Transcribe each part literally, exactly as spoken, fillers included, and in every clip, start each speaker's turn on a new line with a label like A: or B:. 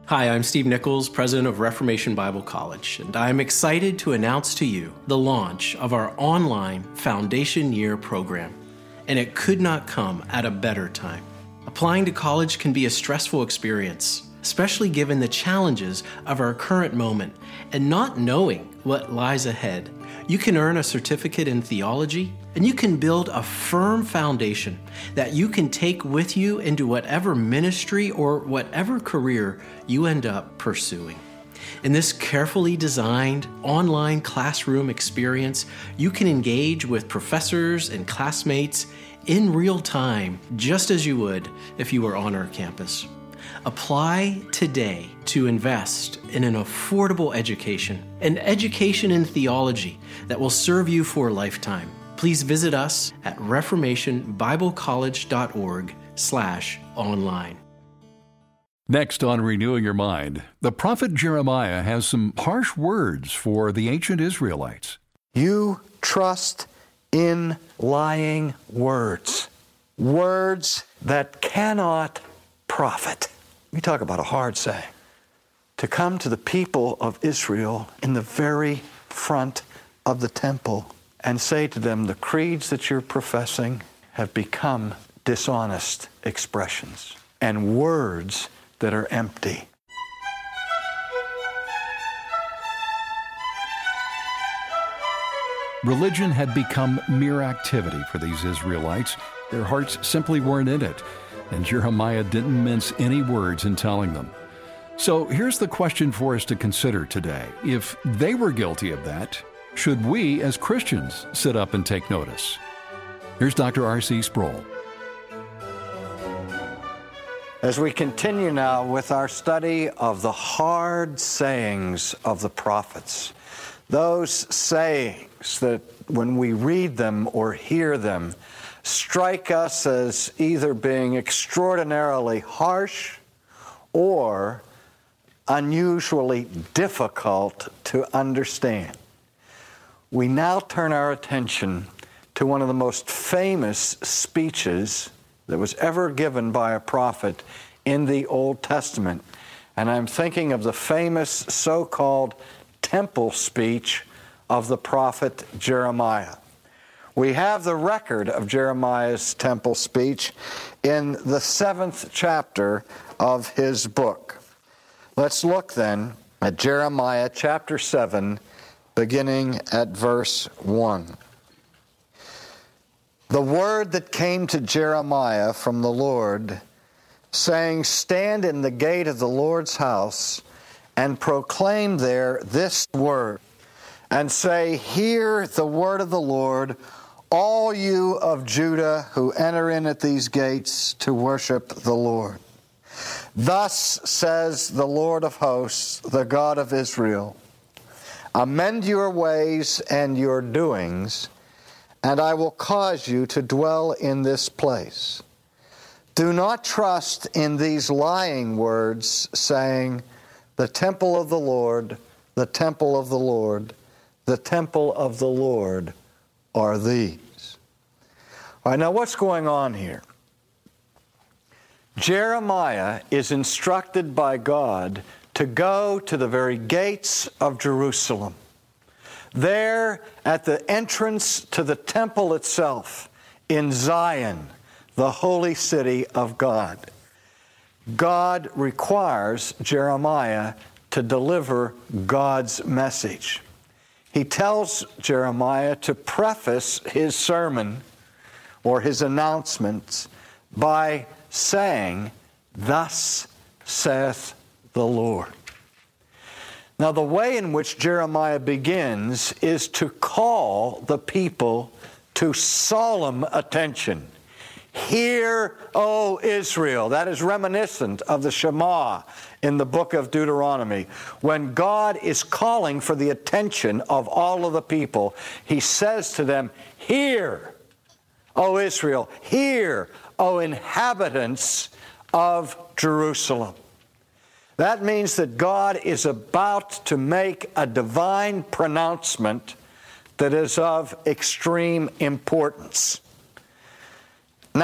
A: Hi, I'm Steve Nichols, president of Reformation Bible College, and I'm excited to announce to you the launch of our online Foundation Year program. And it could not come at a better time. Applying to college can be a stressful experience, especially given the challenges of our current moment and not knowing what lies ahead. You can earn a certificate in theology, and you can build a firm foundation that you can take with you into whatever ministry or whatever career you end up pursuing. In this carefully designed online classroom experience, you can engage with professors and classmates in real time, just as you would if you were on our campus. Apply today to invest in an affordable education, an education in theology that will serve you for a lifetime. Please visit us at reformationbiblecollege.org slash online.
B: Next on Renewing Your Mind, the prophet Jeremiah has some harsh words for the ancient Israelites.
C: You trust in lying words, words that cannot profit. We talk about a hard saying. To come to the people of Israel in the very front of the temple and say to them, the creeds that you're professing have become dishonest expressions and words that are empty.
B: Religion had become mere activity for these Israelites. Their hearts simply weren't in it, and Jeremiah didn't mince any words in telling them. So here's the question for us to consider today. If they were guilty of that, should we as Christians sit up and take notice? Here's Doctor R C Sproul.
C: As we continue now with our study of the hard sayings of the prophets, those sayings that when we read them or hear them strike us as either being extraordinarily harsh or unusually difficult to understand. We now turn our attention to one of the most famous speeches that was ever given by a prophet in the Old Testament. And I'm thinking of the famous so-called temple speech of the prophet Jeremiah. We have the record of Jeremiah's temple speech in the seventh chapter of his book. Let's look then at Jeremiah chapter seven, beginning at verse one. The word that came to Jeremiah from the Lord, saying, stand in the gate of the Lord's house and proclaim there this word, and say, hear the word of the Lord, all you of Judah who enter in at these gates to worship the Lord. Thus says the Lord of hosts, the God of Israel, amend your ways and your doings, and I will cause you to dwell in this place. Do not trust in these lying words, saying, the temple of the Lord, the temple of the Lord, the temple of the Lord are these. All right, now what's going on here? Jeremiah is instructed by God to go to the very gates of Jerusalem. There, at the entrance to the temple itself, in Zion, the holy city of God, God requires Jeremiah to deliver God's message. He tells Jeremiah to preface his sermon or his announcements by saying, thus saith the Lord. Now, the way in which Jeremiah begins is to call the people to solemn attention. Hear, O Israel. That is reminiscent of the Shema in the book of Deuteronomy. When God is calling for the attention of all of the people, He says to them, hear, O Israel. Hear, O inhabitants of Jerusalem. That means that God is about to make a divine pronouncement that is of extreme importance. Now,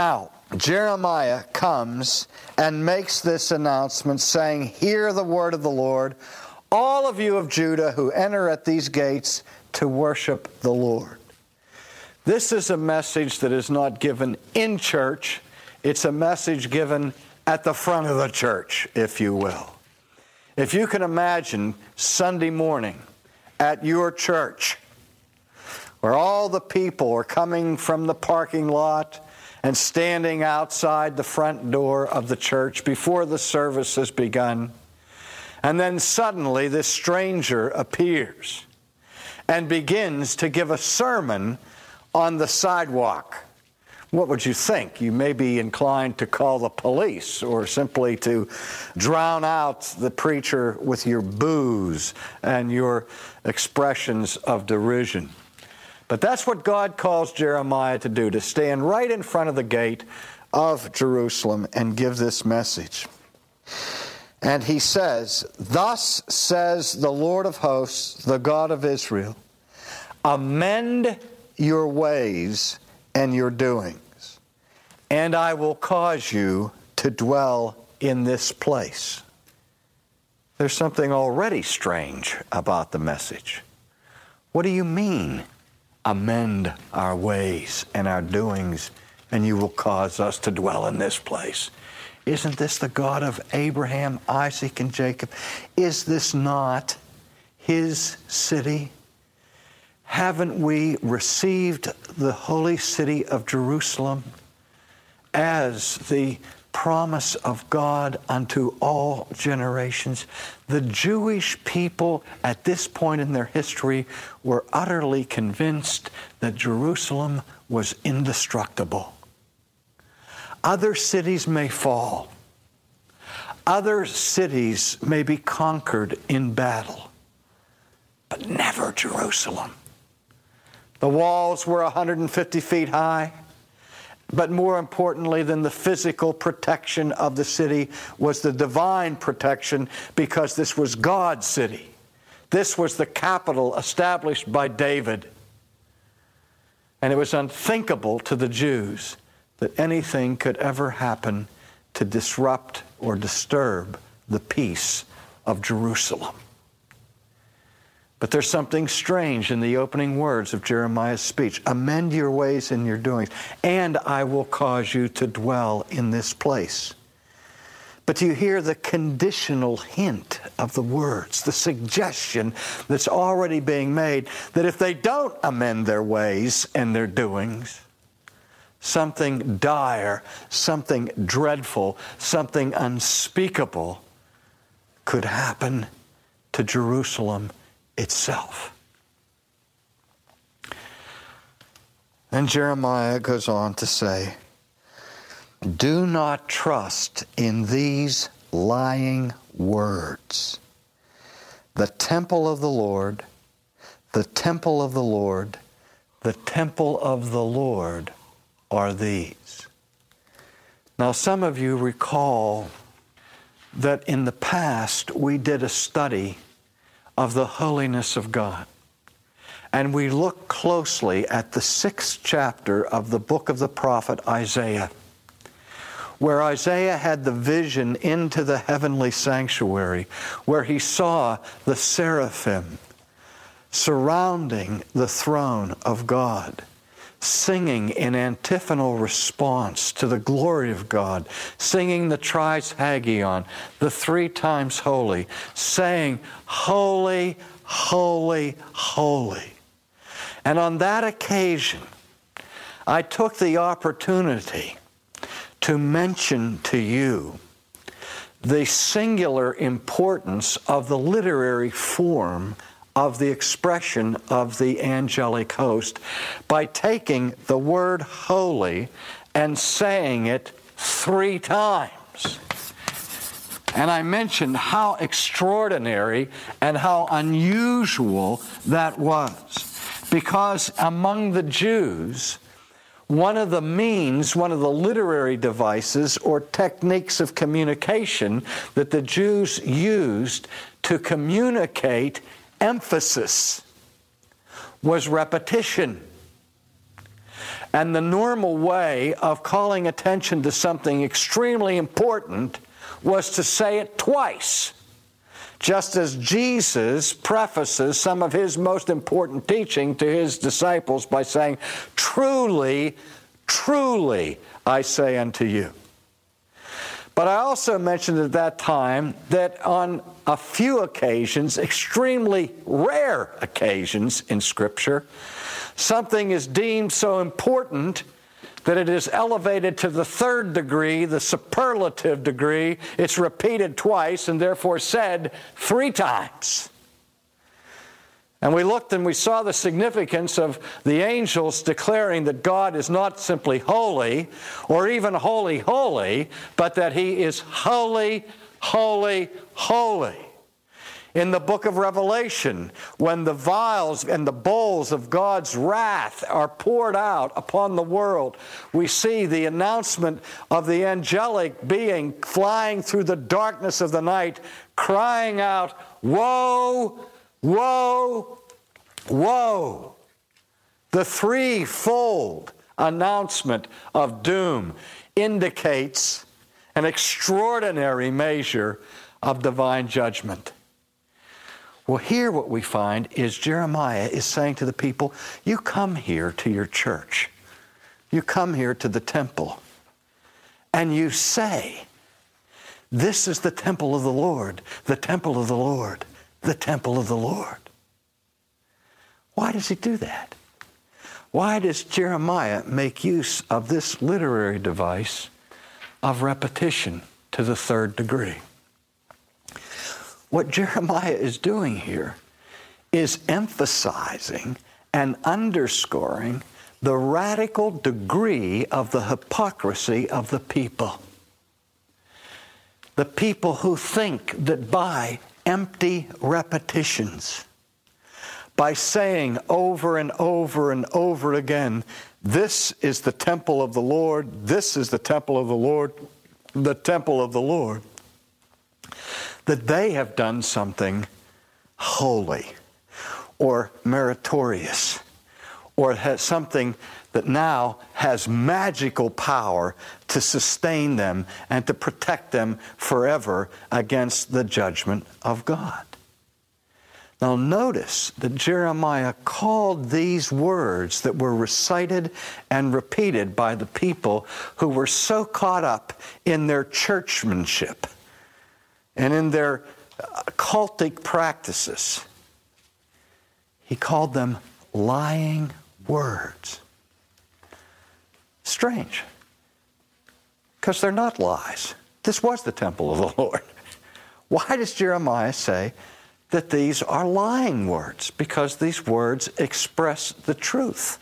C: Jeremiah comes and makes this announcement saying, "Hear the word of the Lord, all of you of Judah who enter at these gates to worship the Lord." This is a message that is not given in church. It's a message given at the front of the church, if you will. If you can imagine Sunday morning at your church, where all the people are coming from the parking lot and standing outside the front door of the church before the service has begun, and then suddenly this stranger appears and begins to give a sermon on the sidewalk. What would you think? You may be inclined to call the police or simply to drown out the preacher with your boos and your expressions of derision. But that's what God calls Jeremiah to do, to stand right in front of the gate of Jerusalem and give this message. And he says, "Thus says the Lord of hosts, the God of Israel, amend your ways and your doings, and I will cause you to dwell in this place." There's something already strange about the message. What do you mean, amend our ways and our doings, and you will cause us to dwell in this place? Isn't this the God of Abraham, Isaac, and Jacob? Is this not his city? Haven't we received the holy city of Jerusalem as the promise of God unto all generations? The Jewish people at this point in their history were utterly convinced that Jerusalem was indestructible. Other cities may fall. Other cities may be conquered in battle, but never Jerusalem. The walls were one hundred fifty feet high, but more importantly than the physical protection of the city was the divine protection, because this was God's city. This was the capital established by David. And it was unthinkable to the Jews that anything could ever happen to disrupt or disturb the peace of Jerusalem. But there's something strange in the opening words of Jeremiah's speech. Amend your ways and your doings, and I will cause you to dwell in this place. But you hear the conditional hint of the words, the suggestion that's already being made, that if they don't amend their ways and their doings, something dire, something dreadful, something unspeakable could happen to Jerusalem itself. And Jeremiah goes on to say, "Do not trust in these lying words. The temple of the Lord, the temple of the Lord, the temple of the Lord are these." Now, some of you recall that in the past we did a study of the holiness of God. And we looked closely at the sixth chapter of the book of the prophet Isaiah, where Isaiah had the vision into the heavenly sanctuary, where he saw the seraphim surrounding the throne of God, singing in antiphonal response to the glory of God, singing the Trisagion, the three times holy, saying, "Holy, holy, holy." And on that occasion, I took the opportunity to mention to you the singular importance of the literary form of the expression of the angelic host by taking the word holy and saying it three times. And I mentioned how extraordinary and how unusual that was, because among the Jews, one of the means, one of the literary devices or techniques of communication that the Jews used to communicate emphasis was repetition. And the normal way of calling attention to something extremely important was to say it twice. Just as Jesus prefaces some of his most important teaching to his disciples by saying, "Truly, truly, I say unto you." But I also mentioned at that time that on a few occasions, extremely rare occasions in Scripture, something is deemed so important that it is elevated to the third degree, the superlative degree. It's repeated twice and therefore said three times. And we looked and we saw the significance of the angels declaring that God is not simply holy or even holy, holy, but that He is holy, holy, holy. In the book of Revelation, when the vials and the bowls of God's wrath are poured out upon the world, we see the announcement of the angelic being flying through the darkness of the night, crying out, "Woe, woe, woe!" The threefold announcement of doom indicates an extraordinary measure of divine judgment. Well, here what we find is Jeremiah is saying to the people, you come here to your church. You come here to the temple. And you say, this is the temple of the Lord, the temple of the Lord, the temple of the Lord. Why does he do that? Why does Jeremiah make use of this literary device of repetition to the third degree? What Jeremiah is doing here is emphasizing and underscoring the radical degree of the hypocrisy of the people. The people who think that by empty repetitions, by saying over and over and over again, this is the temple of the Lord, this is the temple of the Lord, the temple of the Lord, that they have done something holy or meritorious or has something that now has magical power to sustain them and to protect them forever against the judgment of God. Now notice that Jeremiah called these words that were recited and repeated by the people who were so caught up in their churchmanship and in their cultic practices. He called them lying words. Strange, because they're not lies. This was the temple of the Lord. Why does Jeremiah say that these are lying words? Because these words express the truth.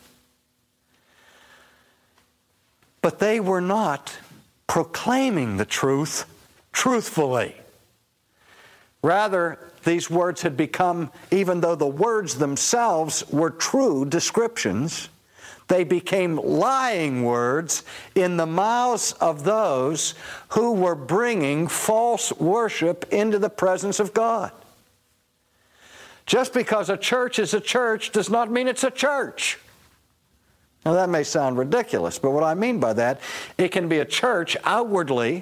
C: But they were not proclaiming the truth truthfully. Rather, these words had become, even though the words themselves were true descriptions, they became lying words in the mouths of those who were bringing false worship into the presence of God. Just because a church is a church does not mean it's a church. Now that may sound ridiculous, but what I mean by that, it can be a church outwardly,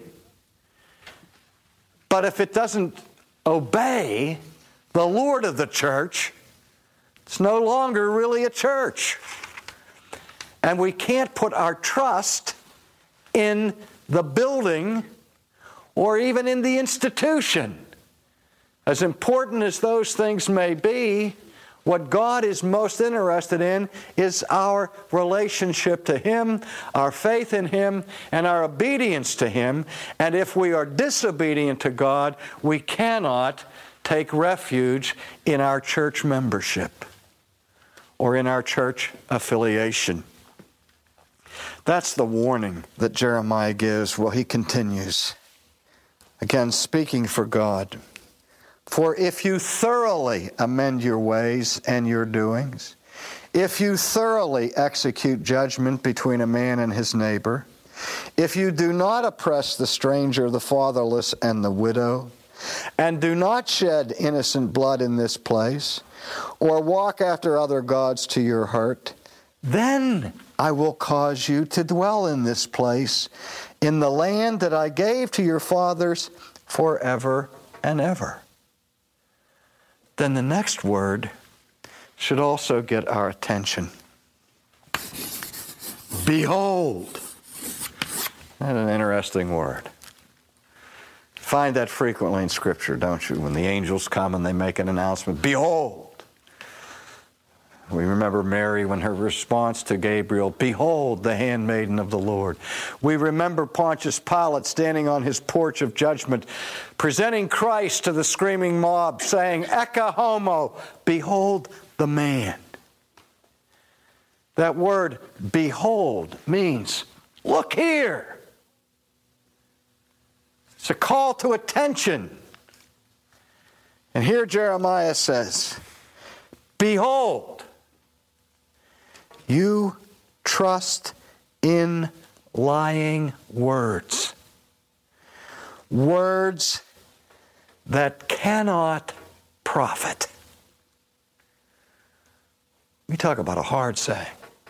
C: but if it doesn't obey the Lord of the church, it's no longer really a church. And we can't put our trust in the building or even in the institution. As important as those things may be, what God is most interested in is our relationship to Him, our faith in Him, and our obedience to Him. And if we are disobedient to God, we cannot take refuge in our church membership or in our church affiliation. That's the warning that Jeremiah gives. Well, he continues, again speaking for God. For if you thoroughly amend your ways and your doings, if you thoroughly execute judgment between a man and his neighbor, if you do not oppress the stranger, the fatherless, and the widow, and do not shed innocent blood in this place, or walk after other gods to your hurt, then I will cause you to dwell in this place, in the land that I gave to your fathers forever and ever. Then the next word should also get our attention. Behold. That's an interesting word. Find that frequently in Scripture, don't you? When the angels come and they make an announcement, behold. We remember Mary when her response to Gabriel, behold the handmaiden of the Lord. We remember Pontius Pilate standing on his porch of judgment, presenting Christ to the screaming mob, saying, Ecce homo, behold the man. That word, behold, means, look here. It's a call to attention. And here Jeremiah says, behold, you trust in lying words. Words that cannot profit. We talk about a hard saying.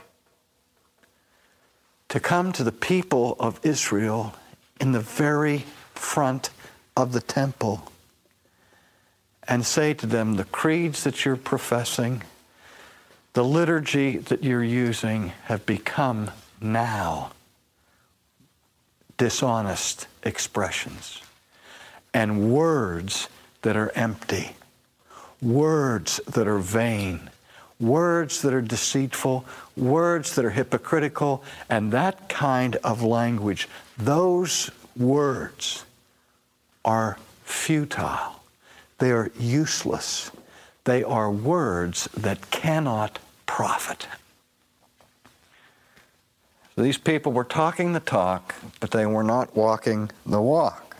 C: To come to the people of Israel in the very front of the temple and say to them, the creeds that you're professing, the liturgy that you're using have become now dishonest expressions and words that are empty, words that are vain, words that are deceitful, words that are hypocritical, and that kind of language. Those words are futile. They are useless. They are words that cannot profit. So these people were talking the talk, but they were not walking the walk.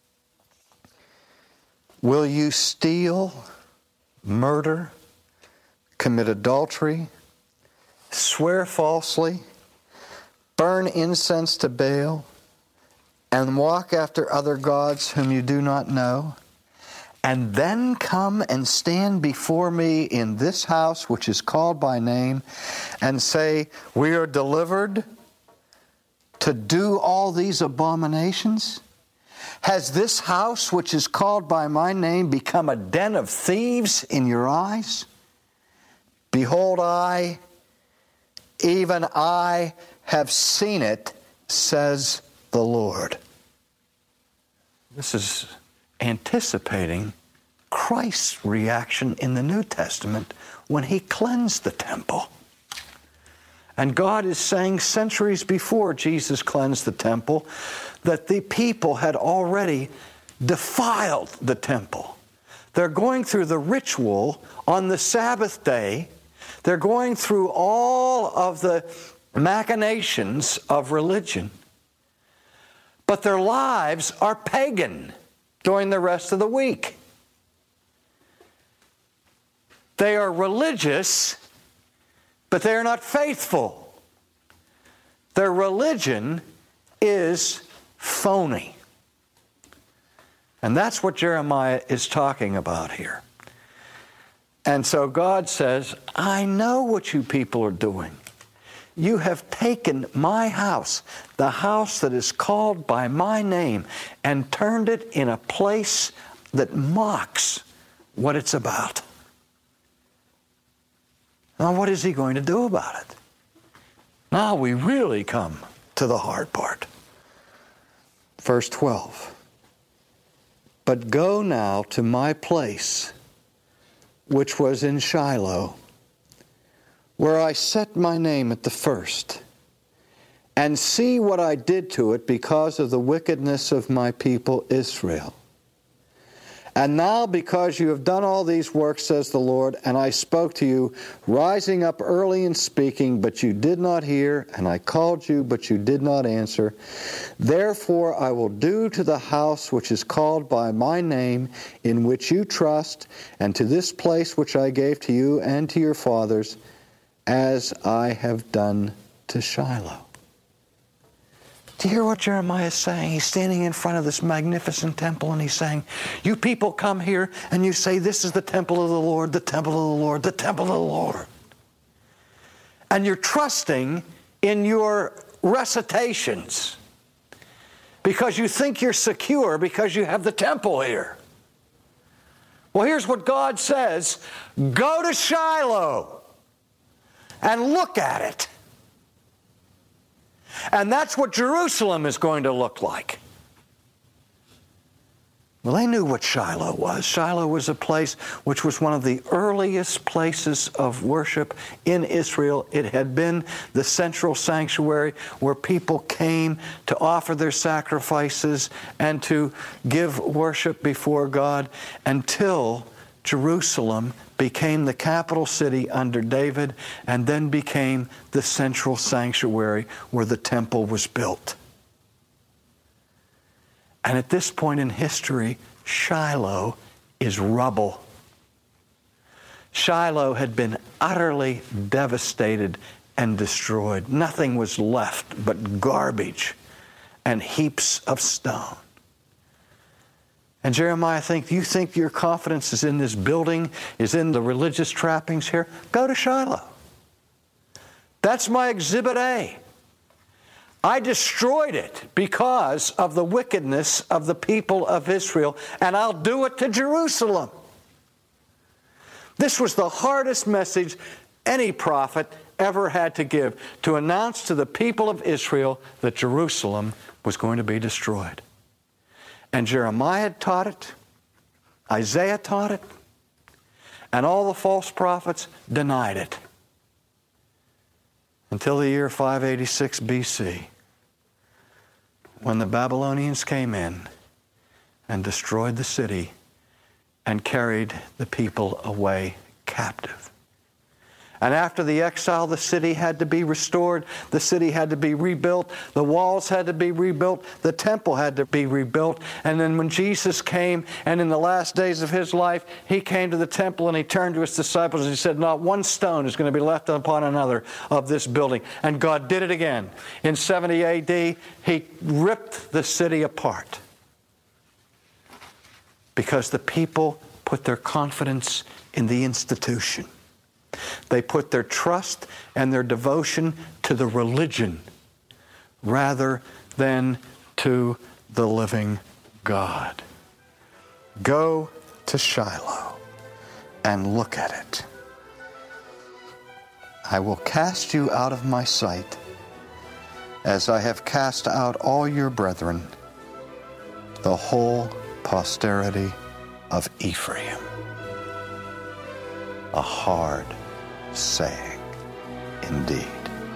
C: Will you steal, murder, commit adultery, swear falsely, burn incense to Baal, and walk after other gods whom you do not know, and then come and stand before me in this house which is called by name, and say, we are delivered to do all these abominations? Has this house which is called by my name become a den of thieves in your eyes? Behold, I, even I, have seen it, says the Lord. This is anticipating Christ's reaction in the New Testament when he cleansed the temple. And God is saying centuries before Jesus cleansed the temple that the people had already defiled the temple. They're going through the ritual on the Sabbath day. They're going through all of the machinations of religion. But their lives are pagan during the rest of the week. They are religious, but they are not faithful. Their religion is phony. And that's what Jeremiah is talking about here. And so God says, I know what you people are doing. You have taken my house, the house that is called by my name, and turned it in a place that mocks what it's about. Now, what is he going to do about it? Now we really come to the hard part. Verse twelve. But go now to my place, which was in Shiloh, where I set my name at the first, and see what I did to it because of the wickedness of my people Israel. And now, because you have done all these works, says the Lord, and I spoke to you, rising up early and speaking, but you did not hear, and I called you, but you did not answer. Therefore I will do to the house which is called by my name, in which you trust, and to this place which I gave to you and to your fathers, as I have done to Shiloh. Do you hear what Jeremiah is saying? He's standing in front of this magnificent temple and he's saying, you people come here and you say, this is the temple of the Lord, the temple of the Lord, the temple of the Lord. And you're trusting in your recitations because you think you're secure because you have the temple here. Well, here's what God says. Go to Shiloh and look at it. And that's what Jerusalem is going to look like. Well, they knew what Shiloh was. Shiloh was a place which was one of the earliest places of worship in Israel. It had been the central sanctuary where people came to offer their sacrifices and to give worship before God until Jerusalem became the capital city under David and then became the central sanctuary where the temple was built. And at this point in history, Shiloh is rubble. Shiloh had been utterly devastated and destroyed. Nothing was left but garbage and heaps of stone. And Jeremiah thinks, you think your confidence is in this building, is in the religious trappings here? Go to Shiloh. That's my exhibit A. I destroyed it because of the wickedness of the people of Israel, and I'll do it to Jerusalem. This was the hardest message any prophet ever had to give, to announce to the people of Israel that Jerusalem was going to be destroyed. And Jeremiah taught it, Isaiah taught it, and all the false prophets denied it. Until the year five eighty-six B C, when the Babylonians came in and destroyed the city and carried the people away captive. And after the exile, the city had to be restored. The city had to be rebuilt. The walls had to be rebuilt. The temple had to be rebuilt. And then when Jesus came, and in the last days of his life, he came to the temple and he turned to his disciples and he said, not one stone is going to be left upon another of this building. And God did it again. In seventy A D, he ripped the city apart because the people put their confidence in the institution. They put their trust and their devotion to the religion rather than to the living God. Go to Shiloh and look at it. I will cast you out of my sight as I have cast out all your brethren, the whole posterity of Ephraim. A hard saying indeed.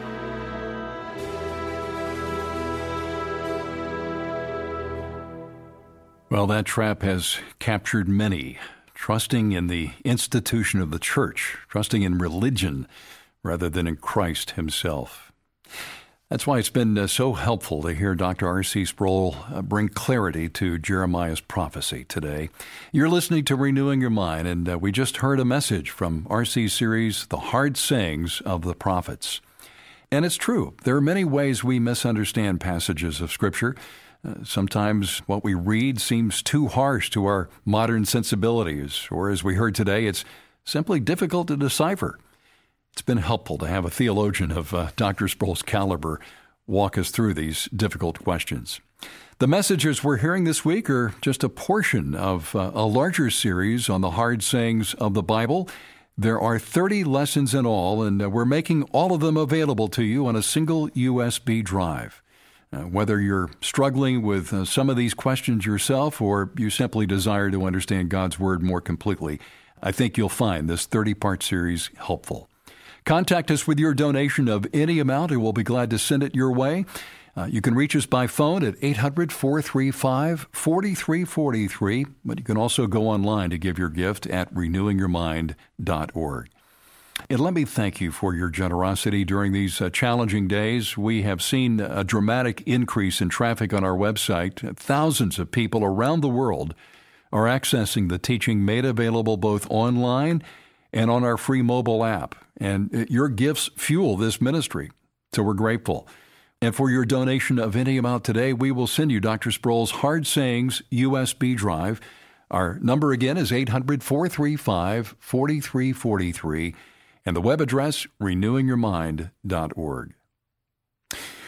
B: Well, that trap has captured many, trusting in the institution of the church, trusting in religion rather than in Christ himself. That's why it's been uh, so helpful to hear Doctor R C Sproul uh, bring clarity to Jeremiah's prophecy today. You're listening to Renewing Your Mind, and uh, we just heard a message from R C's series, The Hard Sayings of the Prophets. And it's true. There are many ways we misunderstand passages of Scripture. Uh, sometimes what we read seems too harsh to our modern sensibilities, or as we heard today, it's simply difficult to decipher. It's been helpful to have a theologian of uh, Doctor Sproul's caliber walk us through these difficult questions. The messages we're hearing this week are just a portion of uh, a larger series on the hard sayings of the Bible. There are thirty lessons in all, and uh, we're making all of them available to you on a single U S B drive. Uh, whether you're struggling with uh, some of these questions yourself or you simply desire to understand God's Word more completely, I think you'll find this thirty-part series helpful. Contact us with your donation of any amount, and we'll be glad to send it your way. Uh, you can reach us by phone at eight hundred, four three five, four three four three, but you can also go online to give your gift at renewing your mind dot org. And let me thank you for your generosity during these uh, challenging days. We have seen a dramatic increase in traffic on our website. Thousands of people around the world are accessing the teaching made available both online and on our free mobile app. And your gifts fuel this ministry, so we're grateful. And for your donation of any amount today, we will send you Doctor Sproul's Hard Sayings U S B drive. Our number again is eight hundred, four three five, four three four three, and the web address, renewing your mind dot org.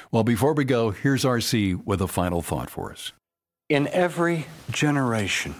B: Well, before we go, here's R C with a final thought for us.
C: In every generation,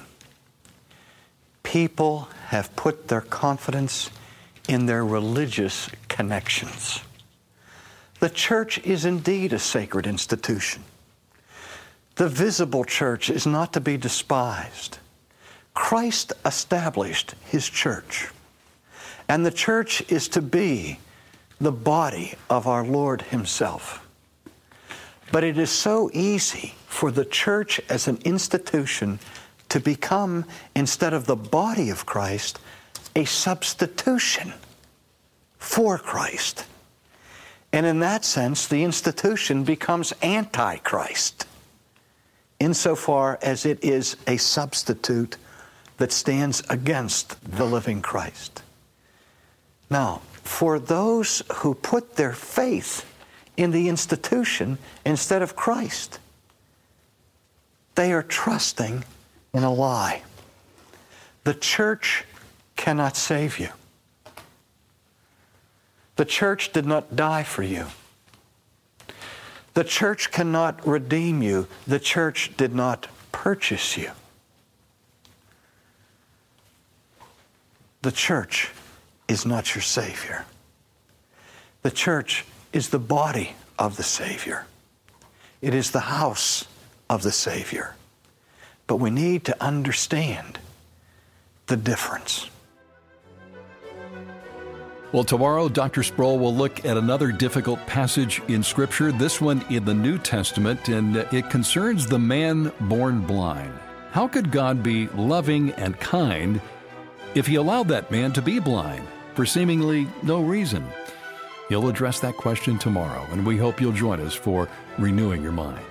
C: people have put their confidence in their religious connections. The church is indeed a sacred institution. The visible church is not to be despised. Christ established His church, and the church is to be the body of our Lord Himself. But it is so easy for the church as an institution to become, instead of the body of Christ, a substitution for Christ. And in that sense, the institution becomes anti-Christ, insofar as it is a substitute that stands against the living Christ. Now, for those who put their faith in the institution instead of Christ, they are trusting in a lie. The church cannot save you. The church did not die for you. The church cannot redeem you. The church did not purchase you. The church is not your Savior. The church is the body of the Savior. It is the house of the Savior. But we need to understand the difference.
B: Well, tomorrow, Doctor Sproul will look at another difficult passage in Scripture, this one in the New Testament, and it concerns the man born blind. How could God be loving and kind if He allowed that man to be blind for seemingly no reason? He'll address that question tomorrow, and we hope you'll join us for Renewing Your Mind.